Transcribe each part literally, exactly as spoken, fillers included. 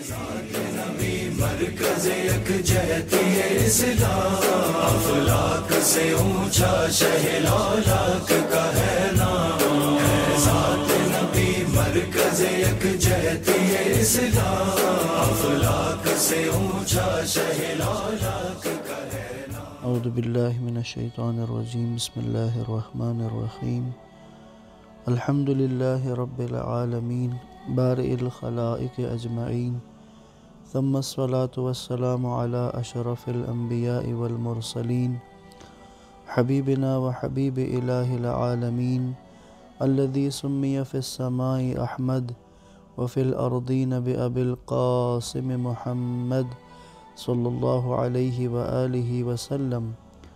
مرکز یکجہتی اسلام، افلاک سے اونچا شہلالاک کا ہے نام، ہے ذات نبی مرکز یکجہتی اسلام، افلاک سے اونچا شہلالاک کا ہے نام۔ اعوذ باللہ من الشیطان الرجیم، بسم اللہ الرحمن الرحیم، الحمد للہ رب العالمین بارئ الخلائق اجمعین، ثم الصلاة والسلام علی اشرف الانبیاء والمرسلین، حبیبنا و حبیب الہ العالمین، الذی سمی فی السماء احمد وفی الارضین بأبی القاسم محمد صلی اللہ علیہ وآلہ وسلم،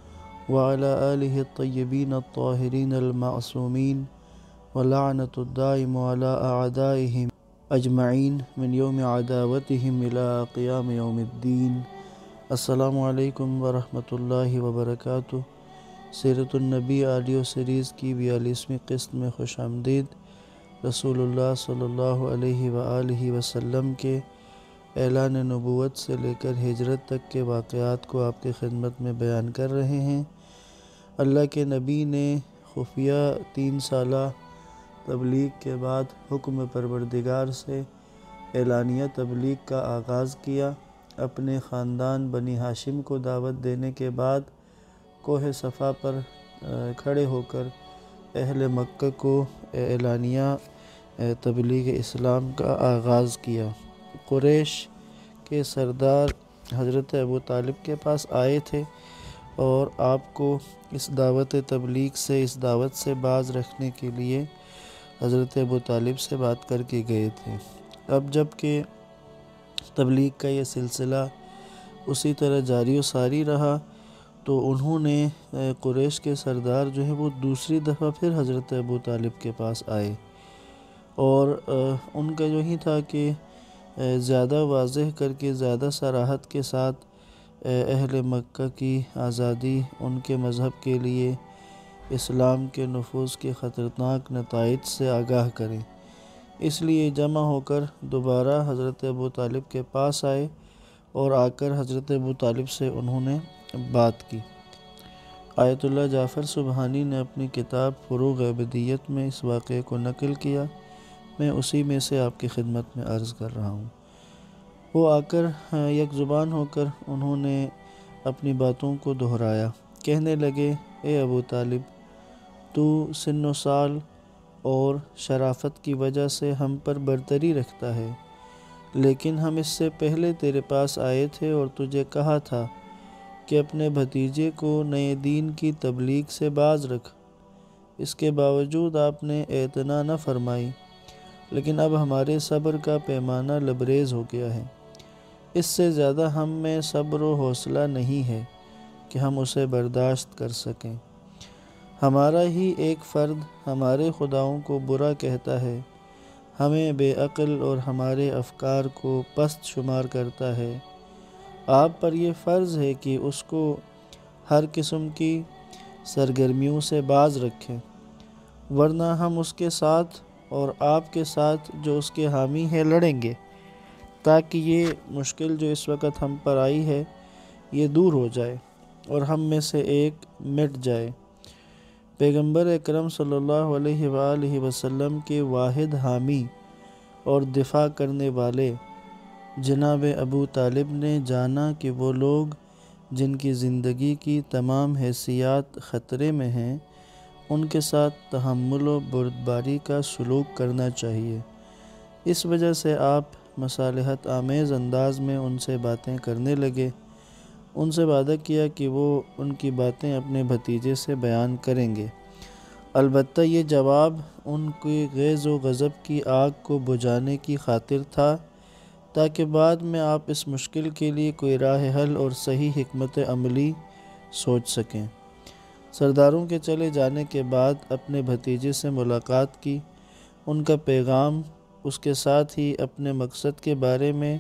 وعلی آلہ الطیبین الطاہرین المعصومین، ولعنۃ الدائم علی اعدائہم اجمعین من یوم عداوتہم الی قیام یوم الدین۔ السلام علیکم ورحمۃ اللہ وبرکاتہ۔ سیرت النبی آڈیو سیریز کی بیالیسویں قسط میں خوش آمدید۔ رسول اللہ صلی اللہ علیہ وآلہ وسلم کے اعلان نبوت سے لے کر ہجرت تک کے واقعات کو آپ کی خدمت میں بیان کر رہے ہیں۔ اللہ کے نبی نے خفیہ تین سالہ تبلیغ کے بعد حکم پروردگار سے اعلانیہ تبلیغ کا آغاز کیا۔ اپنے خاندان بنی ہاشم کو دعوت دینے کے بعد کوہ صفا پر کھڑے ہو کر اہل مکہ کو اعلانیہ تبلیغ اسلام کا آغاز کیا۔ قریش کے سردار حضرت ابو طالب کے پاس آئے تھے اور آپ کو اس دعوت تبلیغ سے اس دعوت سے باز رکھنے کے لیے حضرت ابو طالب سے بات کر کے گئے تھے۔ اب جب کہ تبلیغ کا یہ سلسلہ اسی طرح جاری و ساری رہا تو انہوں نے قریش کے سردار جو ہے وہ دوسری دفعہ پھر حضرت ابو طالب کے پاس آئے اور ان کا جو ہی تھا کہ زیادہ واضح کر کے زیادہ صراحت کے ساتھ اہل مکہ کی آزادی، ان کے مذہب کے لیے اسلام کے نفوذ کے خطرناک نتائج سے آگاہ کریں۔ اس لیے جمع ہو کر دوبارہ حضرت ابو طالب کے پاس آئے اور آ کر حضرت ابو طالب سے انہوں نے بات کی۔ آیت اللہ جعفر سبحانی نے اپنی کتاب فروغ عبدیت میں اس واقعے کو نقل کیا، میں اسی میں سے آپ کی خدمت میں عرض کر رہا ہوں۔ وہ آ کر یک زبان ہو کر انہوں نے اپنی باتوں کو دہرایا، کہنے لگے، اے ابو طالب، تو سن و سال اور شرافت کی وجہ سے ہم پر برتری رکھتا ہے، لیکن ہم اس سے پہلے تیرے پاس آئے تھے اور تجھے کہا تھا کہ اپنے بھتیجے کو نئے دین کی تبلیغ سے باز رکھ۔ اس کے باوجود آپ نے اعتنا نہ فرمائی، لیکن اب ہمارے صبر کا پیمانہ لبریز ہو گیا ہے۔ اس سے زیادہ ہم میں صبر و حوصلہ نہیں ہے کہ ہم اسے برداشت کر سکیں۔ ہمارا ہی ایک فرد ہمارے خداؤں کو برا کہتا ہے، ہمیں بے عقل اور ہمارے افکار کو پست شمار کرتا ہے۔ آپ پر یہ فرض ہے کہ اس کو ہر قسم کی سرگرمیوں سے باز رکھیں، ورنہ ہم اس کے ساتھ اور آپ کے ساتھ جو اس کے حامی ہے لڑیں گے، تاکہ یہ مشکل جو اس وقت ہم پر آئی ہے یہ دور ہو جائے اور ہم میں سے ایک مٹ جائے۔ پیغمبر اکرم صلی اللہ علیہ وآلہ وسلم کے واحد حامی اور دفاع کرنے والے جناب ابو طالب نے جانا کہ وہ لوگ جن کی زندگی کی تمام حیثیات خطرے میں ہیں، ان کے ساتھ تحمل و بردباری کا سلوک کرنا چاہیے۔ اس وجہ سے آپ مصالحت آمیز انداز میں ان سے باتیں کرنے لگے، ان سے وعدہ کیا کہ وہ ان کی باتیں اپنے بھتیجے سے بیان کریں گے۔ البتہ یہ جواب ان کی غیظ و غضب کی آگ کو بجھانے کی خاطر تھا، تاکہ بعد میں آپ اس مشکل کے لیے کوئی راہ حل اور صحیح حکمت عملی سوچ سکیں۔ سرداروں کے چلے جانے کے بعد اپنے بھتیجے سے ملاقات کی، ان کا پیغام، اس کے ساتھ ہی اپنے مقصد کے بارے میں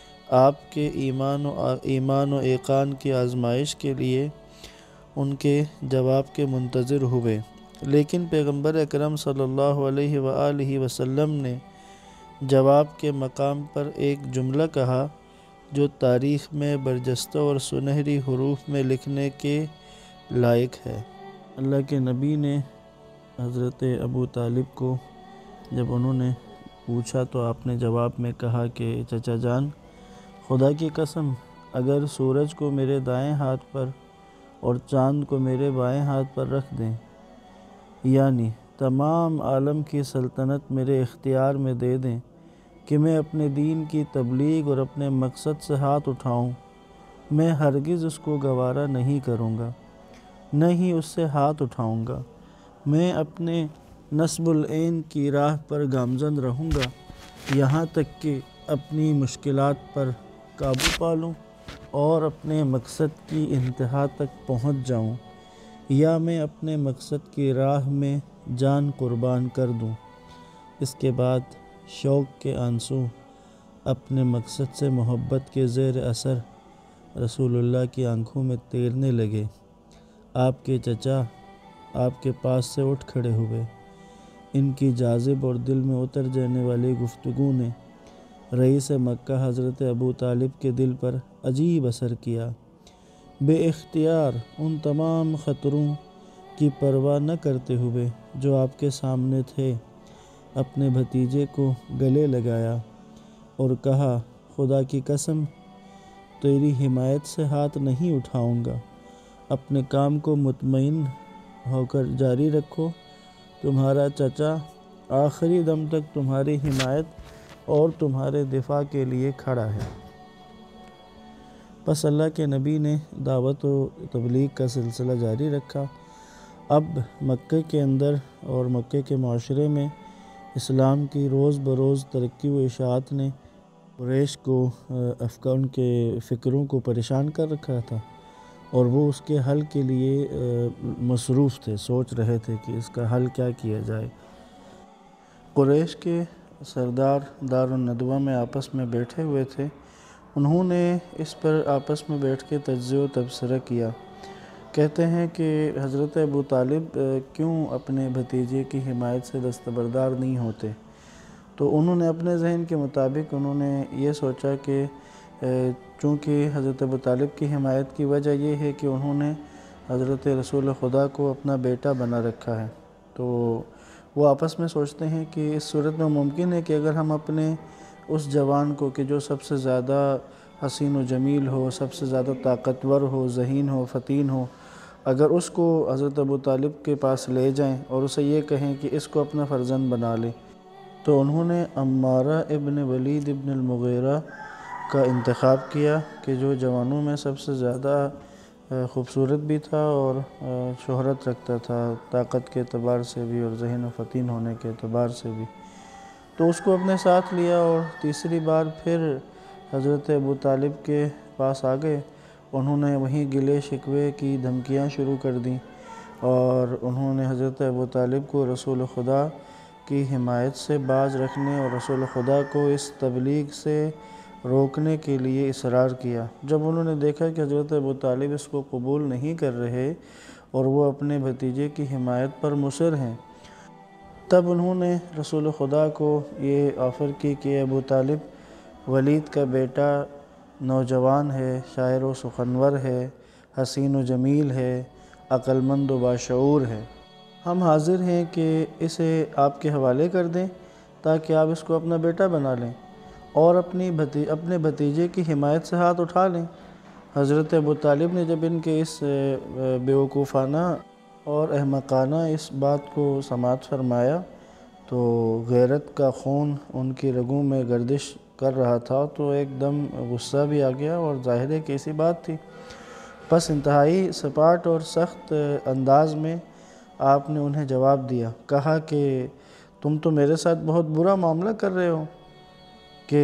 آپ کے ایمان و ایمان و ایقان کی آزمائش کے لیے ان کے جواب کے منتظر ہوئے، لیکن پیغمبر اکرم صلی اللہ علیہ وآلہ وسلم نے جواب کے مقام پر ایک جملہ کہا جو تاریخ میں برجستہ اور سنہری حروف میں لکھنے کے لائق ہے۔ اللہ کے نبی نے حضرت ابو طالب کو جب انہوں نے پوچھا تو آپ نے جواب میں کہا کہ چچا جان، خدا کی قسم اگر سورج کو میرے دائیں ہاتھ پر اور چاند کو میرے بائیں ہاتھ پر رکھ دیں، یعنی تمام عالم کی سلطنت میرے اختیار میں دے دیں کہ میں اپنے دین کی تبلیغ اور اپنے مقصد سے ہاتھ اٹھاؤں، میں ہرگز اس کو گوارا نہیں کروں گا، نہ ہی اس سے ہاتھ اٹھاؤں گا۔ میں اپنے نصب العین کی راہ پر گامزن رہوں گا یہاں تک کہ اپنی مشکلات پر قابو پا لوں اور اپنے مقصد کی انتہا تک پہنچ جاؤں، یا میں اپنے مقصد کی راہ میں جان قربان کر دوں۔ اس کے بعد شوق کے آنسو اپنے مقصد سے محبت کے زیر اثر رسول اللہ کی آنکھوں میں تیرنے لگے۔ آپ کے چچا آپ کے پاس سے اٹھ کھڑے ہوئے۔ ان کی جاذب اور دل میں اتر جانے والی گفتگو نے رئیس مکہ حضرت ابو طالب کے دل پر عجیب اثر کیا۔ بے اختیار ان تمام خطروں کی پرواہ نہ کرتے ہوئے جو آپ کے سامنے تھے، اپنے بھتیجے کو گلے لگایا اور کہا، خدا کی قسم تیری حمایت سے ہاتھ نہیں اٹھاؤں گا، اپنے کام کو مطمئن ہو کر جاری رکھو، تمہارا چچا آخری دم تک تمہاری حمایت اور تمہارے دفاع کے لیے کھڑا ہے۔ پس اللہ کے نبی نے دعوت و تبلیغ کا سلسلہ جاری رکھا۔ اب مکہ کے اندر اور مکہ کے معاشرے میں اسلام کی روز بروز ترقی و اشاعت نے قریش کو افکار کے فکروں کو پریشان کر رکھا تھا، اور وہ اس کے حل کے لیے مصروف تھے، سوچ رہے تھے کہ اس کا حل کیا کیا جائے۔ قریش کے سردار دار الندوہ میں آپس میں بیٹھے ہوئے تھے۔ انہوں نے اس پر آپس میں بیٹھ کے تجزیہ و تبصرہ کیا۔ کہتے ہیں کہ حضرت ابو طالب کیوں اپنے بھتیجے کی حمایت سے دستبردار نہیں ہوتے، تو انہوں نے اپنے ذہن کے مطابق انہوں نے یہ سوچا کہ چونکہ حضرت ابو طالب کی حمایت کی وجہ یہ ہے کہ انہوں نے حضرت رسول خدا کو اپنا بیٹا بنا رکھا ہے، تو وہ آپس میں سوچتے ہیں کہ اس صورت میں ممکن ہے کہ اگر ہم اپنے اس جوان کو کہ جو سب سے زیادہ حسین و جمیل ہو، سب سے زیادہ طاقتور ہو، ذہین ہو، فتین ہو، اگر اس کو حضرت ابو طالب کے پاس لے جائیں اور اسے یہ کہیں کہ اس کو اپنا فرزند بنا لے، تو انہوں نے عمارہ ابن ولید ابن المغیرہ کا انتخاب کیا کہ جو جوانوں میں سب سے زیادہ خوبصورت بھی تھا اور شہرت رکھتا تھا، طاقت کے اعتبار سے بھی اور ذہین و فتین ہونے کے اعتبار سے بھی، تو اس کو اپنے ساتھ لیا اور تیسری بار پھر حضرت ابو طالب کے پاس آ گئے۔ انہوں نے وہیں گلے شکوے کی دھمکیاں شروع کر دیں اور انہوں نے حضرت ابو طالب کو رسول خدا کی حمایت سے باز رکھنے اور رسول خدا کو اس تبلیغ سے روکنے کے لیے اصرار کیا۔ جب انہوں نے دیکھا کہ حضرت ابو طالب اس کو قبول نہیں کر رہے اور وہ اپنے بھتیجے کی حمایت پر مصر ہیں، تب انہوں نے رسول خدا کو یہ آفر کی کہ ابو طالب ولید کا بیٹا نوجوان ہے، شاعر و سخنور ہے، حسین و جمیل ہے، عقل مند و باشعور ہے، ہم حاضر ہیں کہ اسے آپ کے حوالے کر دیں تاکہ آپ اس کو اپنا بیٹا بنا لیں اور اپنی بھتی اپنے بھتیجے کی حمایت سے ہاتھ اٹھا لیں۔ حضرت ابو طالب نے جب ان کے اس بیوقوفانہ اور احمقانہ اس بات کو سماعت فرمایا تو غیرت کا خون ان کی رگوں میں گردش کر رہا تھا، تو ایک دم غصہ بھی آ گیا اور ظاہر ہے کہ ایسی بات تھی۔ پس انتہائی سپاٹ اور سخت انداز میں آپ نے انہیں جواب دیا، کہا کہ تم تو میرے ساتھ بہت برا معاملہ کر رہے ہو کہ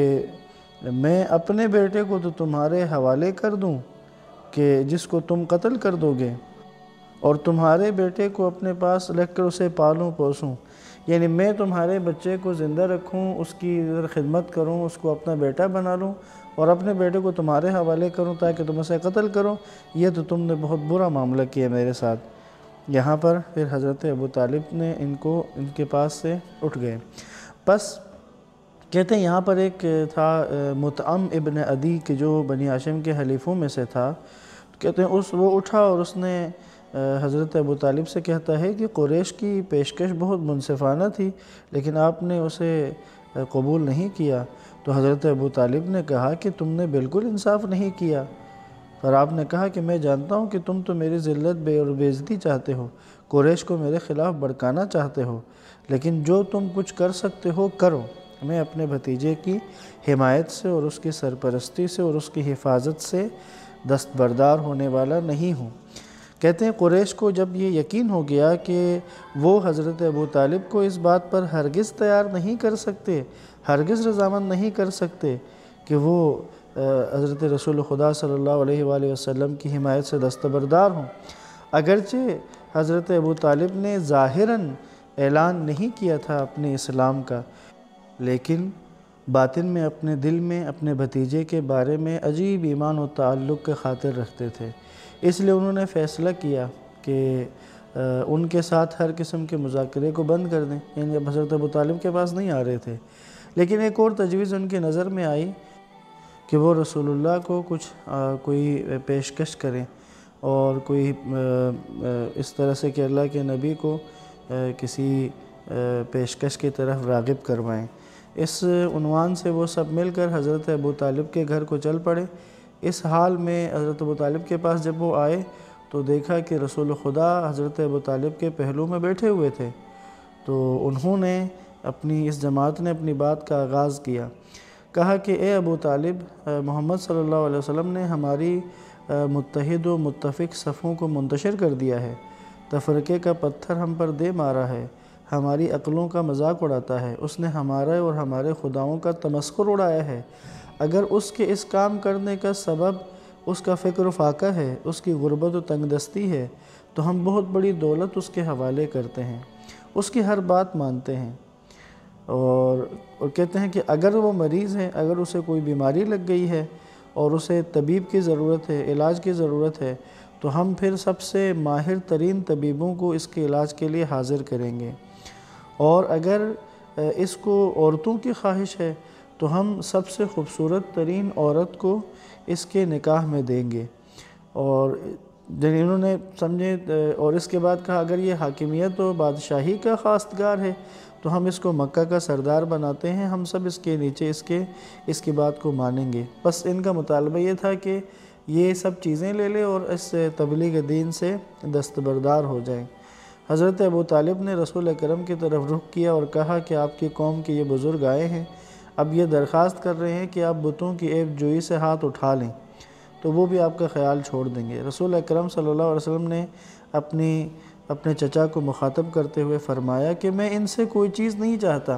میں اپنے بیٹے کو تو تمہارے حوالے کر دوں کہ جس کو تم قتل کر دو گے، اور تمہارے بیٹے کو اپنے پاس رکھ کر اسے پالوں پوسوں، یعنی میں تمہارے بچے کو زندہ رکھوں، اس کی خدمت کروں، اس کو اپنا بیٹا بنا لوں اور اپنے بیٹے کو تمہارے حوالے کروں تاکہ تم اسے قتل کرو، یہ تو تم نے بہت برا معاملہ کیا میرے ساتھ۔ یہاں پر پھر حضرت ابو طالب نے ان کو ان کے پاس سے اٹھ گئے۔ پس کہتے ہیں یہاں پر ایک تھا مطعم ابن عدی کہ جو بنی ہاشم کے حلیفوں میں سے تھا، کہتے ہیں اس وہ اٹھا اور اس نے حضرت ابو طالب سے کہتا ہے کہ قریش کی پیشکش بہت منصفانہ تھی لیکن آپ نے اسے قبول نہیں کیا۔ تو حضرت ابو طالب نے کہا کہ تم نے بالکل انصاف نہیں کیا، اور آپ نے کہا کہ میں جانتا ہوں کہ تم تو میری ذلت بے اور بے عزتی چاہتے ہو، قریش کو میرے خلاف بھڑکانا چاہتے ہو، لیکن جو تم کچھ کر سکتے ہو کرو، میں اپنے بھتیجے کی حمایت سے اور اس کی سرپرستی سے اور اس کی حفاظت سے دستبردار ہونے والا نہیں ہوں۔ کہتے ہیں قریش کو جب یہ یقین ہو گیا کہ وہ حضرت ابو طالب کو اس بات پر ہرگز تیار نہیں کر سکتے، ہرگز رضامند نہیں کر سکتے کہ وہ حضرت رسول خدا صلی اللہ علیہ وآلہ وسلم کی حمایت سے دستبردار ہوں، اگرچہ حضرت ابو طالب نے ظاہراً اعلان نہیں کیا تھا اپنے اسلام کا، لیکن باطن میں اپنے دل میں اپنے بھتیجے کے بارے میں عجیب ایمان و تعلق کے خاطر رکھتے تھے۔ اس لیے انہوں نے فیصلہ کیا کہ ان کے ساتھ ہر قسم کے مذاکرے کو بند کر دیں، یعنی اب حضرت ابو طالب کے پاس نہیں آ رہے تھے۔ لیکن ایک اور تجویز ان کی نظر میں آئی کہ وہ رسول اللہ کو کچھ کوئی پیشکش کریں اور کوئی اس طرح سے کہ اللہ کے نبی کو کسی پیشکش کی طرف راغب کروائیں۔ اس عنوان سے وہ سب مل کر حضرت ابو طالب کے گھر کو چل پڑے۔ اس حال میں حضرت ابو طالب کے پاس جب وہ آئے تو دیکھا کہ رسول خدا حضرت ابو طالب کے پہلو میں بیٹھے ہوئے تھے، تو انہوں نے اپنی اس جماعت نے اپنی بات کا آغاز کیا، کہا کہ اے ابو طالب، محمد صلی اللہ علیہ وسلم نے ہماری متحد و متفق صفوں کو منتشر کر دیا ہے، تفرقے کا پتھر ہم پر دے مارا ہے، ہماری عقلوں کا مذاق اڑاتا ہے، اس نے ہمارے اور ہمارے خداؤں کا تمسخر اڑایا ہے۔ اگر اس کے اس کام کرنے کا سبب اس کا فکر و فاقہ ہے، اس کی غربت و تنگ دستی ہے، تو ہم بہت بڑی دولت اس کے حوالے کرتے ہیں، اس کی ہر بات مانتے ہیں، اور اور کہتے ہیں کہ اگر وہ مریض ہے، اگر اسے کوئی بیماری لگ گئی ہے اور اسے طبیب کی ضرورت ہے، علاج کی ضرورت ہے، تو ہم پھر سب سے ماہر ترین طبیبوں کو اس کے علاج کے لیے حاضر کریں گے، اور اگر اس کو عورتوں کی خواہش ہے تو ہم سب سے خوبصورت ترین عورت کو اس کے نکاح میں دیں گے۔ اور انہوں نے سمجھے، اور اس کے بعد کہا اگر یہ حاکمیت و بادشاہی کا خواستگار ہے تو ہم اس کو مکہ کا سردار بناتے ہیں، ہم سب اس کے نیچے اس کے اس کی بات کو مانیں گے۔ بس ان کا مطالبہ یہ تھا کہ یہ سب چیزیں لے لے اور اس تبلیغ دین سے دستبردار ہو جائیں۔ حضرت ابو طالب نے رسول اکرم کی طرف رخ کیا اور کہا کہ آپ کی قوم کے یہ بزرگ آئے ہیں، اب یہ درخواست کر رہے ہیں کہ آپ بتوں کی عیب جوئی سے ہاتھ اٹھا لیں تو وہ بھی آپ کا خیال چھوڑ دیں گے۔ رسول اکرم صلی اللہ علیہ وسلم نے اپنی اپنے چچا کو مخاطب کرتے ہوئے فرمایا کہ میں ان سے کوئی چیز نہیں چاہتا،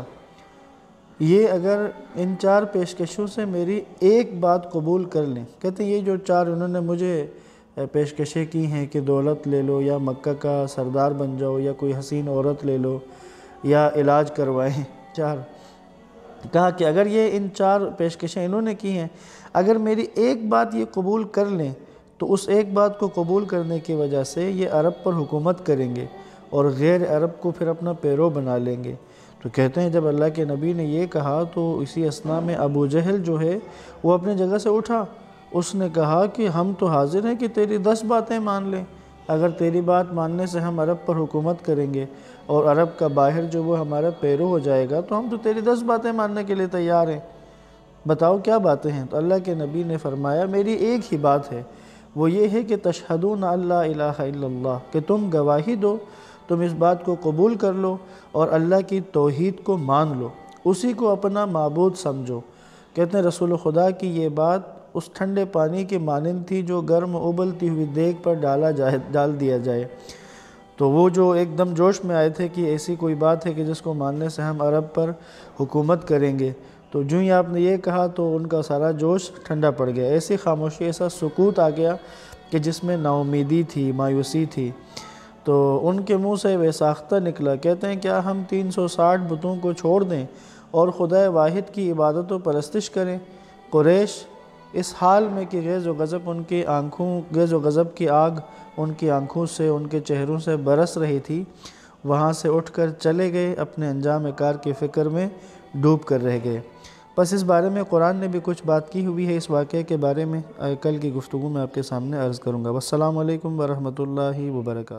یہ اگر ان چار پیشکشوں سے میری ایک بات قبول کر لیں، کہتے ہیں یہ جو چار انہوں نے مجھے پیشکشیں کی ہیں کہ دولت لے لو یا مکہ کا سردار بن جاؤ یا کوئی حسین عورت لے لو یا علاج کروائیں، چار کہا کہ اگر یہ ان چار پیشکشیں انہوں نے کی ہیں، اگر میری ایک بات یہ قبول کر لیں تو اس ایک بات کو قبول کرنے کی وجہ سے یہ عرب پر حکومت کریں گے اور غیر عرب کو پھر اپنا پیرو بنا لیں گے۔ تو کہتے ہیں جب اللہ کے نبی نے یہ کہا تو اسی اثناء میں ابو جہل جو ہے وہ اپنی جگہ سے اٹھا، اس نے کہا کہ ہم تو حاضر ہیں کہ تیری دس باتیں مان لیں، اگر تیری بات ماننے سے ہم عرب پر حکومت کریں گے اور عرب کا باہر جو وہ ہمارا پیرو ہو جائے گا تو ہم تو تیری دس باتیں ماننے کے لیے تیار ہیں، بتاؤ کیا باتیں ہیں؟ تو اللہ کے نبی نے فرمایا میری ایک ہی بات ہے، وہ یہ ہے کہ تشہدون اللہ الہ الا اللہ، کہ تم گواہی دو، تم اس بات کو قبول کر لو اور اللہ کی توحید کو مان لو، اسی کو اپنا معبود سمجھو۔ کہتے ہیں رسول خدا کی یہ بات اس ٹھنڈے پانی کے مانند تھی جو گرم ابلتی ہوئی دیگ پر ڈالا جائے ڈال دیا جائے۔ تو وہ جو ایک دم جوش میں آئے تھے کہ ایسی کوئی بات ہے کہ جس کو ماننے سے ہم عرب پر حکومت کریں گے، تو جو ہی آپ نے یہ کہا تو ان کا سارا جوش ٹھنڈا پڑ گیا، ایسی خاموشی، ایسا سکوت آ گیا کہ جس میں نا امیدی تھی، مایوسی تھی۔ تو ان کے منہ سے بے ساختہ نکلا، کہتے ہیں کیا ہم تین سو ساٹھ بتوں کو چھوڑ دیں اور خدا واحد کی عبادت و پرستش کریں؟ قریش اس حال میں کہ غیظ و غضب ان کی آنکھوں غیظ و غضب کی آگ ان کی آنکھوں سے، ان کے چہروں سے برس رہی تھی، وہاں سے اٹھ کر چلے گئے، اپنے انجام کار کی فکر میں ڈوب کر رہ گئے۔ بس اس بارے میں قرآن نے بھی کچھ بات کی ہوئی ہے، اس واقعے کے بارے میں کل کی گفتگو میں آپ کے سامنے عرض کروں گا۔ والسلام علیکم ورحمۃ اللہ وبرکاتہ۔